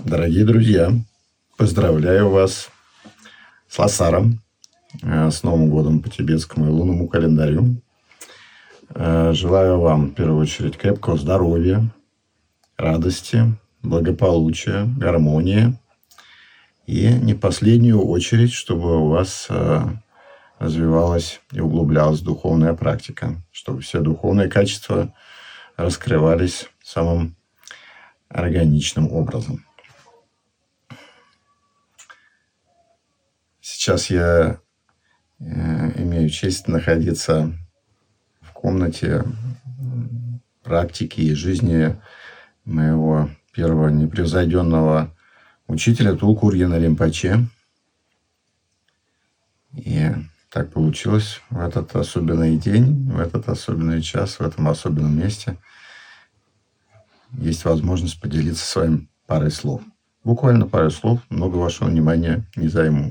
Дорогие друзья, поздравляю вас с Лосаром, с Новым годом по тибетскому и лунному календарю. Желаю вам, в первую очередь, крепкого здоровья, радости, благополучия, гармонии. И не в последнюю очередь, чтобы у вас развивалась и углублялась духовная практика, чтобы все духовные качества раскрывались самым органичным образом. Сейчас я имею честь находиться в комнате практики и жизни моего первого непревзойденного учителя Тулку Ургена Ринпоче. И так получилось в этот особенный день, в этот особенный час, в этом особенном месте есть возможность поделиться с вами парой слов. Буквально парой слов, много вашего внимания не займу.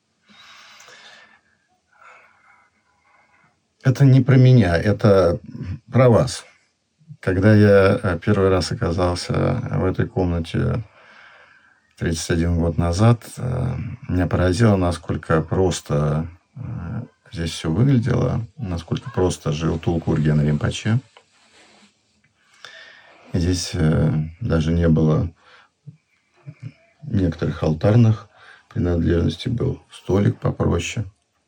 Это не про меня, это про вас. Когда я первый раз оказался в этой комнате 31 год назад, меня поразило, насколько просто здесь все выглядело, насколько просто жил Тулку Урген Ринпоче. Здесь даже не было некоторых алтарных принадлежностей, был столик попроще.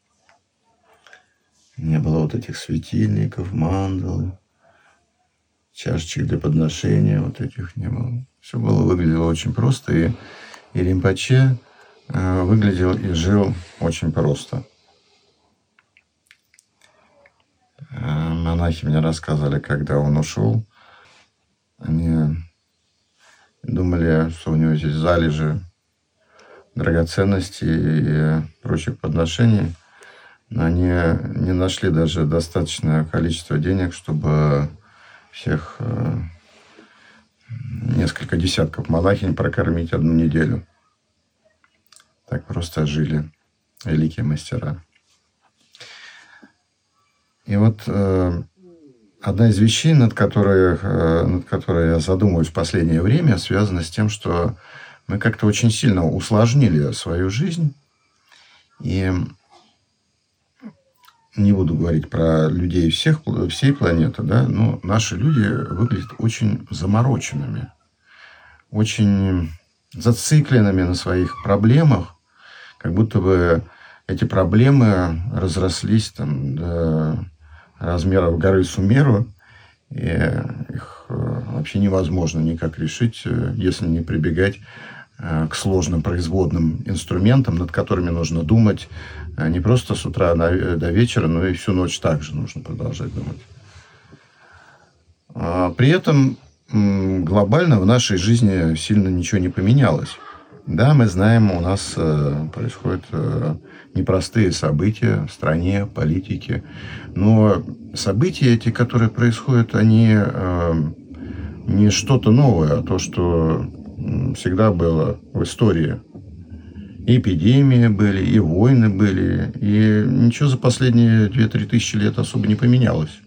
Не было вот этих светильников, мандалы, чашечек для подношения, вот этих не было. Все выглядело очень просто, и Ринпоче выглядел и жил очень просто. Монахи мне рассказывали, когда он ушел, они думали, что у него здесь залежи драгоценностей и прочих подношений, но они не нашли даже достаточное количество денег, чтобы всех несколько десятков монахинь прокормить одну неделю. Так просто жили великие мастера. И вот одна из вещей, над которой я задумываюсь в последнее время, связана с тем, что мы как-то очень сильно усложнили свою жизнь. И не буду говорить про людей всей планеты, да, но наши люди выглядят очень замороченными, очень зацикленными на своих проблемах, как будто бы эти проблемы разрослись там до размеров горы Сумеру, и их вообще невозможно никак решить, если не прибегать к сложным производным инструментам, над которыми нужно думать не просто с утра до вечера, но и всю ночь также нужно продолжать думать. При этом глобально в нашей жизни сильно ничего не поменялось. Да, мы знаем, у нас происходят непростые события в стране, политике, но события эти, которые происходят, они не что-то новое, а то, что всегда было в истории. И эпидемии были, и войны были, и ничего за последние 2-3 тысячи лет особо не поменялось.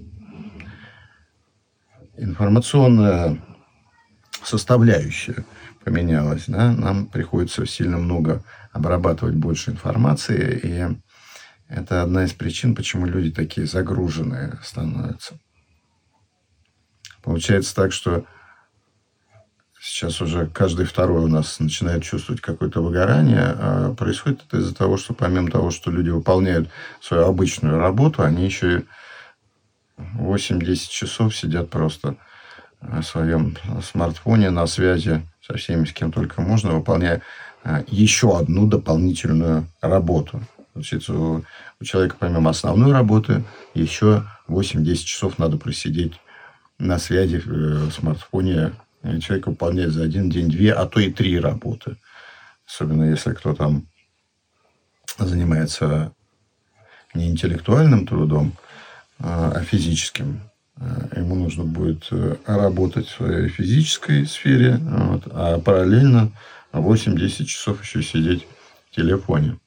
Информационная составляющая поменялась, да? Нам приходится сильно много обрабатывать больше информации, и это одна из причин, почему люди такие загруженные становятся. Получается так, что сейчас уже каждый второй у нас начинает чувствовать какое-то выгорание. А происходит это из-за того, что помимо того, что люди выполняют свою обычную работу, они еще и 8-10 часов сидят просто в своем смартфоне на связи со всеми, с кем только можно, выполняя еще одну дополнительную работу. Получается, у человека помимо основной работы еще 8-10 часов надо просидеть на связи в смартфоне. И человек выполняет за один день 2, а то и 3 работы. Особенно если кто там занимается не интеллектуальным трудом, а физическим. Ему нужно будет работать в своей физической сфере, а параллельно 8-10 часов еще сидеть в телефоне.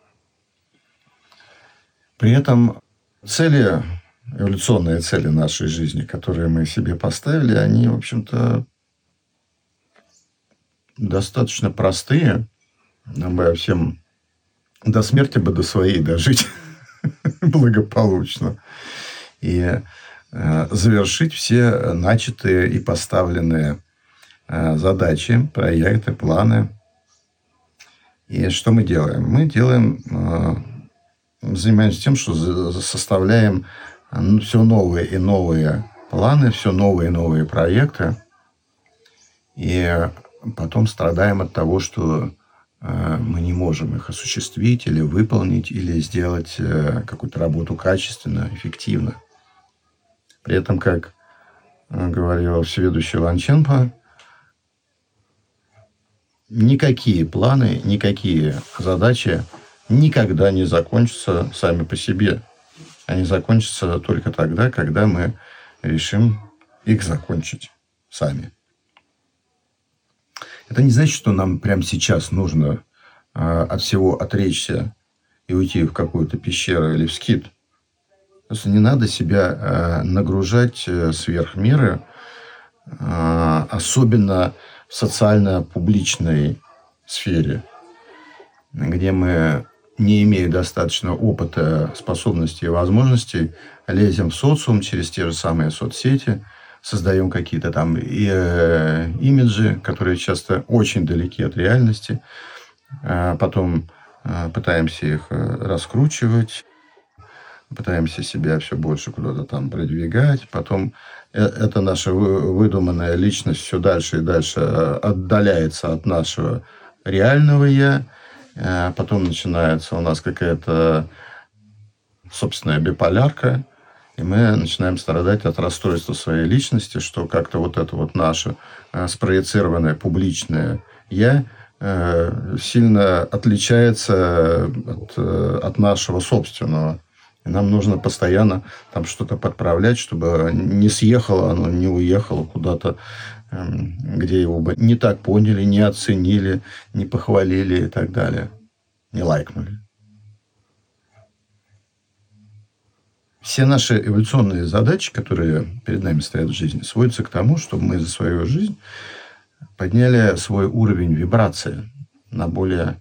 При этом эволюционные цели нашей жизни, которые мы себе поставили, они, в общем-то, достаточно простые. Нам бы всем до смерти бы до своей дожить благополучно. И завершить все начатые и поставленные задачи, проекты, планы. И что мы делаем? Мы занимаемся тем, что составляем все новые и новые планы, все новые и новые проекты. И потом страдаем от того, что мы не можем их осуществить или выполнить, или сделать какую-то работу качественно, эффективно. При этом, как говорил всеведущий Ланченпо, никакие планы, никакие задачи никогда не закончатся сами по себе. Они закончатся только тогда, когда мы решим их закончить сами. Это не значит, что нам прямо сейчас нужно от всего отречься и уйти в какую-то пещеру или в скит. Просто не надо себя нагружать сверх меры, особенно в социально-публичной сфере, где мы, не имея достаточно опыта, способностей и возможностей, лезем в социум через те же самые соцсети, создаем какие-то там имиджи, которые часто очень далеки от реальности, потом пытаемся их раскручивать, пытаемся себя все больше куда-то там продвигать, потом эта наша выдуманная личность все дальше и дальше отдаляется от нашего реального «я», потом начинается у нас какая-то собственная биполярка, и мы начинаем страдать от расстройства своей личности, что как-то вот это вот наше спроецированное публичное «я» сильно отличается от нашего собственного. И нам нужно постоянно там что-то подправлять, чтобы не съехало оно, не уехало куда-то, где его бы не так поняли, не оценили, не похвалили и так далее, не лайкнули. Все наши эволюционные задачи, которые перед нами стоят в жизни, сводятся к тому, чтобы мы за свою жизнь подняли свой уровень вибрации на более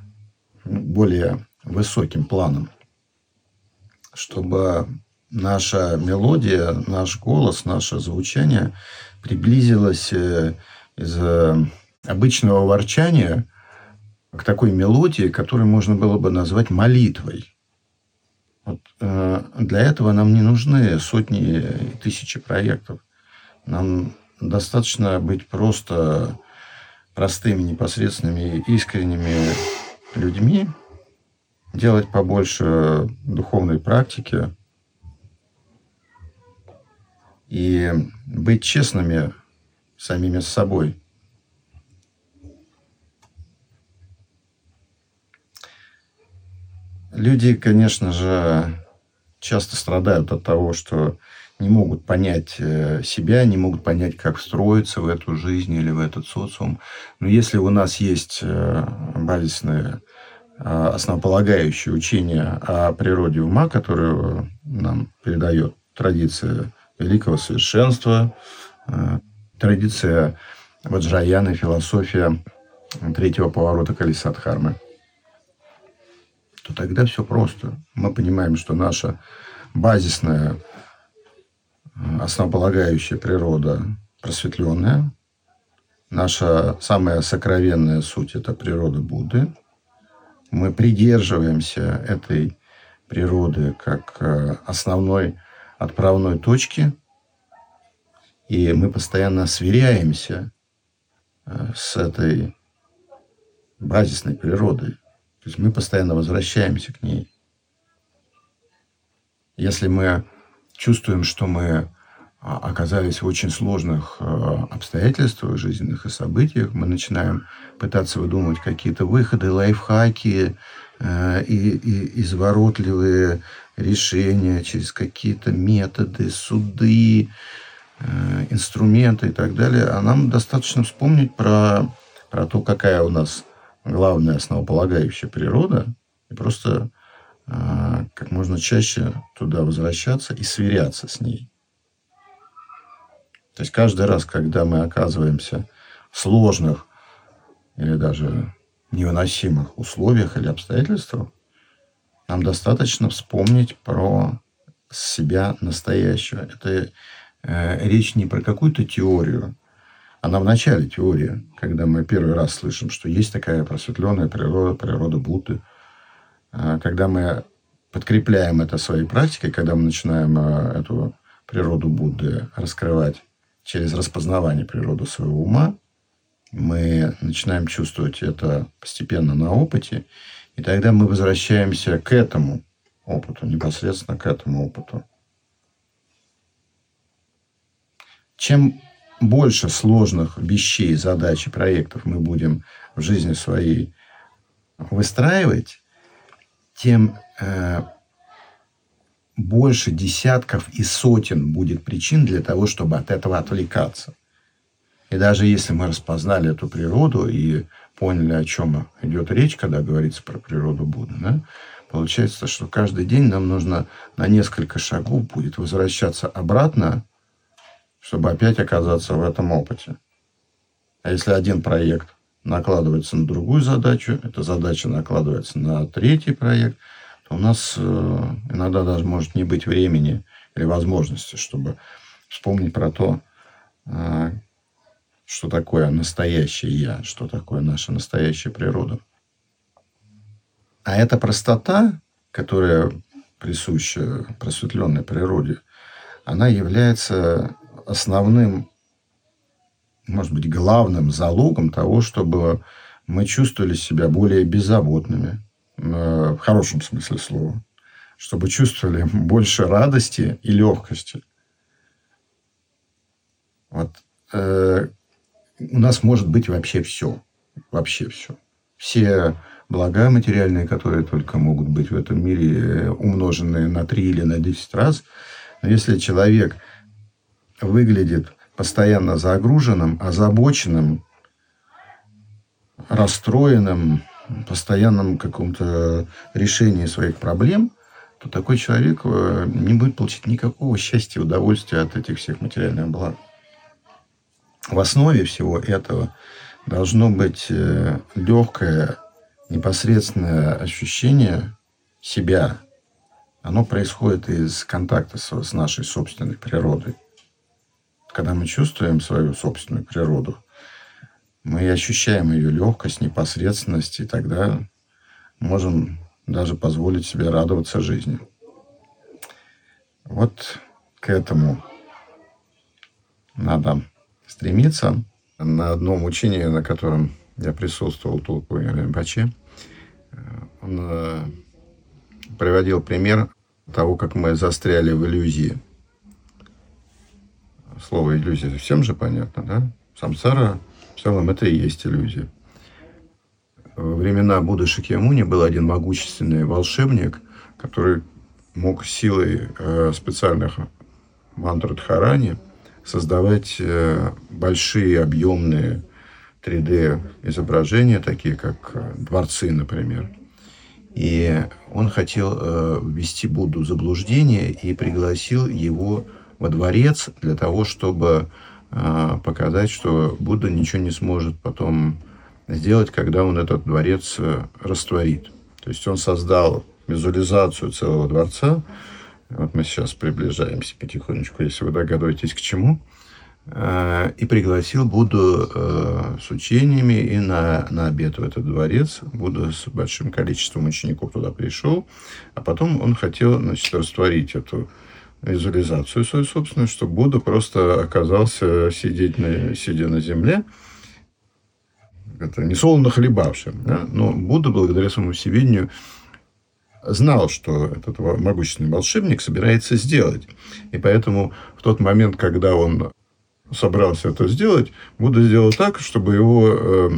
высоким планом, чтобы наша мелодия, наш голос, наше звучание приблизилось из обычного ворчания к такой мелодии, которую можно было бы назвать молитвой. Вот, для этого нам не нужны сотни и тысячи проектов. Нам достаточно быть просто простыми, непосредственными, искренними людьми, делать побольше духовной практики и быть честными самими с собой. Люди, конечно же, часто страдают от того, что не могут понять себя, не могут понять, как встроиться в эту жизнь или в этот социум. Но если у нас есть базисные, основополагающие учения о природе ума, которые нам передает традиция великого совершенства, традиция Ваджраяны, философия третьего поворота колеса Дхармы, то тогда все просто. Мы понимаем, что наша базисная, основополагающая природа просветленная, наша самая сокровенная суть – это природа Будды. Мы придерживаемся этой природы как основной отправной точки, и мы постоянно сверяемся с этой базисной природой. То есть мы постоянно возвращаемся к ней. Если мы чувствуем, что мы оказались в очень сложных обстоятельствах жизненных и событиях, мы начинаем пытаться выдумывать какие-то выходы, лайфхаки и изворотливые решения через какие-то методы, суды, инструменты и так далее. А нам достаточно вспомнить про то, какая у нас главная основополагающая природа, и просто как можно чаще туда возвращаться и сверяться с ней. То есть каждый раз, когда мы оказываемся в сложных или даже невыносимых условиях или обстоятельствах, нам достаточно вспомнить про себя настоящего. Это речь не про какую-то теорию. Она в начале теории, когда мы первый раз слышим, что есть такая просветленная природа, природа Будды. Когда мы подкрепляем это своей практикой, когда мы начинаем эту природу Будды раскрывать через распознавание природы своего ума, мы начинаем чувствовать это постепенно на опыте, и тогда мы возвращаемся к этому опыту, непосредственно к этому опыту. Чем больше сложных вещей, задач и проектов мы будем в жизни своей выстраивать, тем больше десятков и сотен будет причин для того, чтобы от этого отвлекаться. И даже если мы распознали эту природу и поняли, о чем идет речь, когда говорится про природу Будды, да, получается, что каждый день нам нужно на несколько шагов будет возвращаться обратно, чтобы опять оказаться в этом опыте. А если один проект накладывается на другую задачу, эта задача накладывается на третий проект, то у нас иногда даже может не быть времени или возможности, чтобы вспомнить про то, что такое настоящее «я», что такое наша настоящая природа. А эта простота, которая присуща просветленной природе, она является основным, может быть, главным залогом того, чтобы мы чувствовали себя более беззаботными, в хорошем смысле слова, чтобы чувствовали больше радости и легкости. Вот. У нас может быть вообще все. Вообще все. Все блага материальные, которые только могут быть в этом мире, умноженные на 3 или на 10 раз. Но если человек выглядит постоянно загруженным, озабоченным, расстроенным, постоянном каком-то решении своих проблем, то такой человек не будет получить никакого счастья и удовольствия от этих всех материальных благ. В основе всего этого должно быть легкое, непосредственное ощущение себя. Оно происходит из контакта с нашей собственной природой. Когда мы чувствуем свою собственную природу, мы ощущаем ее легкость, непосредственность, и тогда можем даже позволить себе радоваться жизни. Вот к этому надо стремиться. На одном учении, на котором я присутствовал, Толпу Ринпоче, он приводил пример того, как мы застряли в иллюзии. Слово «иллюзия» всем же понятно, да? Самсара в целом это и есть иллюзия. Во времена Будды Шакьямуни был один могущественный волшебник, который мог силой специальных мантр Дхарани создавать большие объемные 3D изображения, такие как дворцы, например. И он хотел ввести Будду в заблуждение и пригласил его во дворец для того, чтобы показать, что Будда ничего не сможет потом сделать, когда он этот дворец растворит. То есть он создал визуализацию целого дворца. Вот мы сейчас приближаемся потихонечку, если вы догадываетесь, к чему. И пригласил Будду с учениями и на обед в этот дворец. Будда с большим количеством учеников туда пришел. А потом он хотел, значит, растворить эту визуализацию свою собственную, чтобы Будда просто оказался сидя на земле, это несолоно хлебавшим. Да? Но Будда, благодаря своему всеведению, знал, что этот могущественный волшебник собирается сделать. И поэтому в тот момент, когда он собрался это сделать, Будда сделал так, чтобы его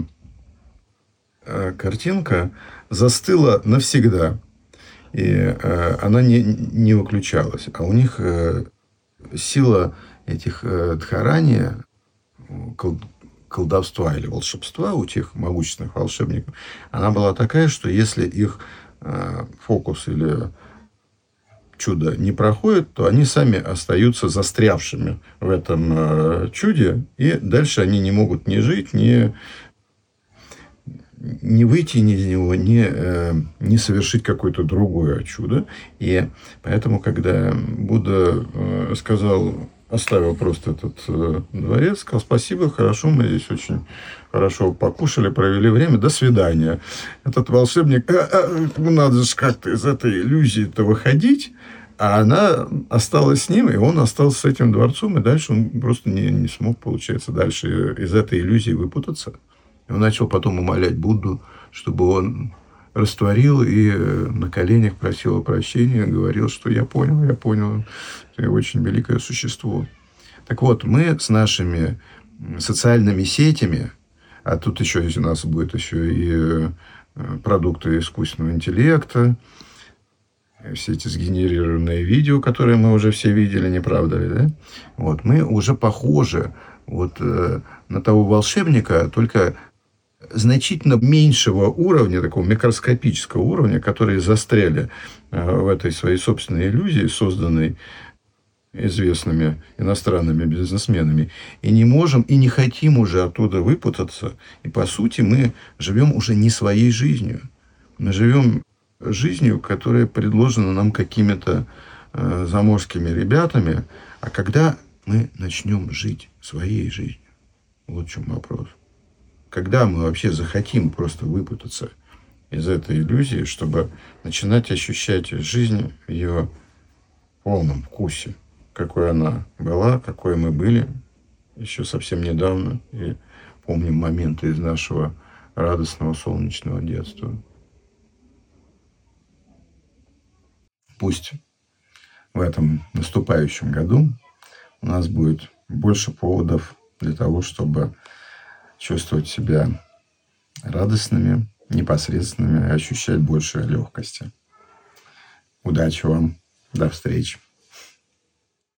картинка застыла навсегда. И она не выключалась. А у них сила этих дхарани, колдовства или волшебства у тех могущественных волшебников, она была такая, что если их фокус или чудо не проходит, то они сами остаются застрявшими в этом чуде, и дальше они не могут ни жить, ни не выйти из него, не совершить какое-то другое чудо. И поэтому, когда Будда оставил просто этот дворец, сказал: спасибо, хорошо, мы здесь очень хорошо покушали, провели время, до свидания. Этот волшебник: надо же как-то из этой иллюзии-то выходить. А она осталась с ним, и он остался с этим дворцом, и дальше он просто не смог, получается, дальше из этой иллюзии выпутаться. И он начал потом умолять Будду, чтобы он растворил, и на коленях просил о прощении, говорил, что я понял, ты очень великое существо. Так вот, мы с нашими социальными сетями, а тут еще у нас будет еще и продукты искусственного интеллекта, все эти сгенерированные видео, которые мы уже все видели, не правда ли, да? Вот, мы уже похожи на того волшебника, только значительно меньшего уровня, такого микроскопического уровня, которые застряли в этой своей собственной иллюзии, созданной известными иностранными бизнесменами, и не можем, и не хотим уже оттуда выпутаться. И, по сути, мы живем уже не своей жизнью. Мы живем жизнью, которая предложена нам какими-то заморскими ребятами. А когда мы начнем жить своей жизнью? Вот в чем вопрос. Когда мы вообще захотим просто выпутаться из этой иллюзии, чтобы начинать ощущать жизнь в ее полном вкусе, какой она была, какой мы были еще совсем недавно, и помним моменты из нашего радостного солнечного детства. Пусть в этом наступающем году у нас будет больше поводов для того, чтобы чувствовать себя радостными, непосредственными, ощущать больше легкости. Удачи вам. До встречи.